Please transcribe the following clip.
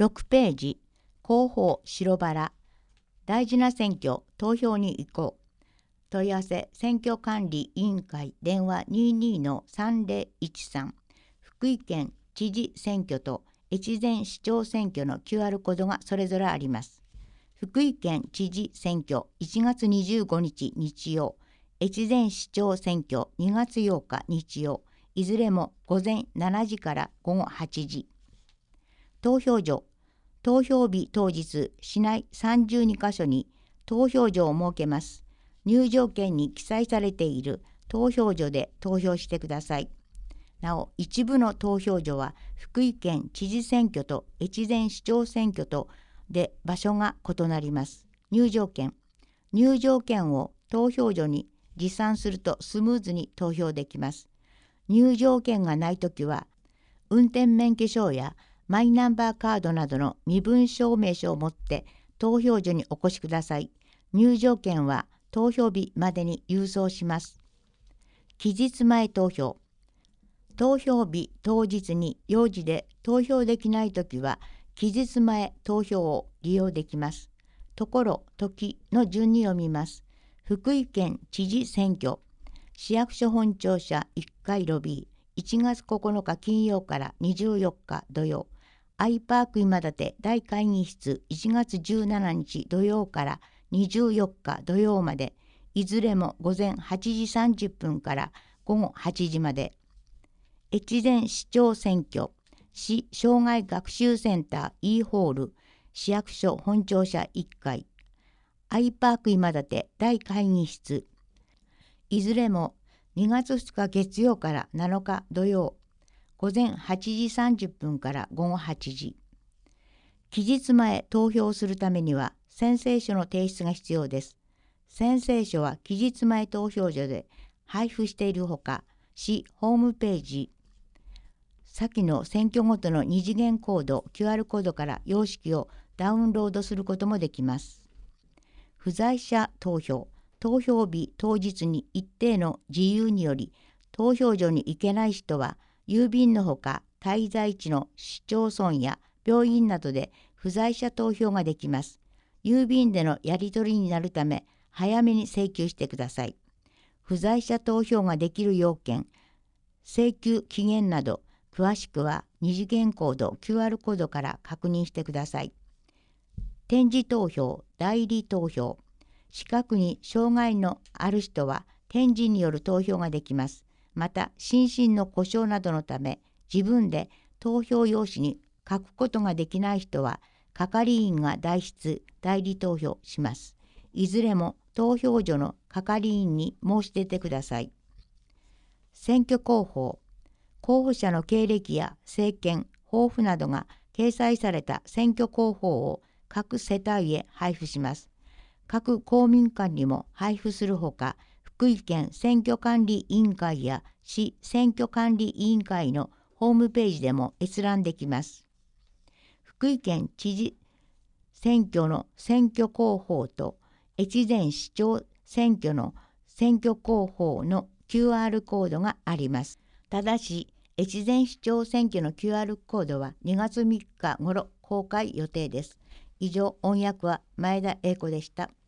6ページ、広報白バラ、大事な選挙、投票に行こう。問い合わせ、選挙管理委員会、電話 22-3013、福井県知事選挙と越前市長選挙の QR コードがそれぞれあります。福井県知事選挙1月25日日曜、越前市長選挙2月8日日曜、いずれも午前7時から午後8時。投票所、投票日当日、市内32カ所に投票所を設けます。入場券に記載されている投票所で投票してください。なお、一部の投票所は福井県知事選挙と越前市長選挙とで場所が異なります。入場券を投票所に持参するとスムーズに投票できます。入場券がないときは、運転免許証やマイナンバーカードなどの身分証明書を持って投票所にお越しください。入場券は投票日までに郵送します。期日前投票。投票日当日に用事で投票できないときは、期日前投票を利用できます。ところ、時の順に読みます。福井県知事選挙、市役所本庁舎1階ロビー、1月9日金曜から24日土曜、アイパーク今立大会議室1月17日土曜から24日土曜まで、いずれも午前8時30分から午後8時まで。越前市長選挙、市障害学習センター E ホール、市役所本庁舎1階、アイパーク今立大会議室、いずれも2月2日月曜から7日土曜、午前8時30分から午後8時。期日前投票するためには宣誓書の提出が必要です。宣誓書は期日前投票所で配布しているほか、市ホームページ、先の選挙ごとの二次元コード QR コードから様式をダウンロードすることもできます。不在者投票、投票日当日に一定の自由により投票所に行けない人は、郵便のほか滞在地の市町村や病院などで不在者投票ができます。郵便でのやり取りになるため、早めに請求してください。不在者投票ができる要件、請求期限など、詳しくは二次元コード QR コードから確認してください。点字投票、代理投票。視覚に障害のある人は点字による投票ができます。また、心身の故障などのため、自分で投票用紙に書くことができない人は、係員が代筆、代理投票します。いずれも投票所の係員に申し出てください。選挙広報。候補者の経歴や政見、抱負などが掲載された選挙広報を各世帯へ配布します。各公民館にも配布するほか、福井県選挙管理委員会や市選挙管理委員会のホームページでも閲覧できます。福井県知事選挙の選挙広報と越前市長選挙の選挙広報の QR コードがあります。ただし、越前市長選挙の QR コードは2月3日頃公開予定です。以上、音訳は前田英子でした。